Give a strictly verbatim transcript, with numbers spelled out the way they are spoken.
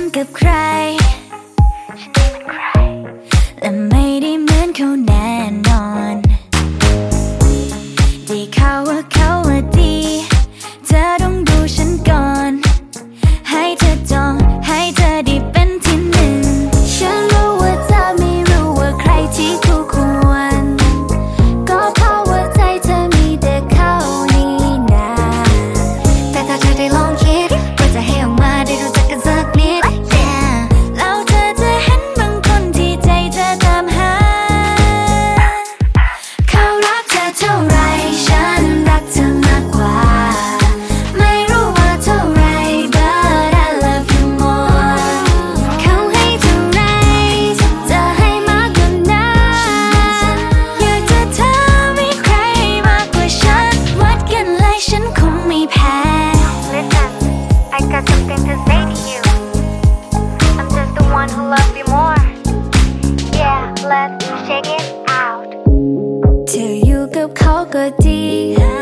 กับใครและไม่ได้เหมือนเขาแน่นอนได้ข่าวว่าเขาว่าดีเธอต้องดูฉันก่อนให้เธอจองให้เธอได้เป็นที่หนึ่งฉันรู้ว่าเธอไม่รู้ว่าใครที่คู่ควรก็เพราะว่าใจเธอมีแต่เขานี่นาแต่ถ้าเธอได้ลองคิดว่าจะให้ออกมาได้รู้จักกันสักนิดแล้วเธอจะเห็นบางคนที่ใจเธอตามหาเขารักเธอเท่าไรฉันรักเธอมากกว่าไม่รู้ว่าเท่าไร but I love you more เขาให้เท่าไรจะให้มากกว่านั้นอยากจะเธอมีใครมากกว่าฉันวัดกันเลยฉันคงไม่แพ้ Listen, I got something to say to you. I'm just the one who loves you more. Yeah, let's check it out. เธออยู่กับเขาก็ดี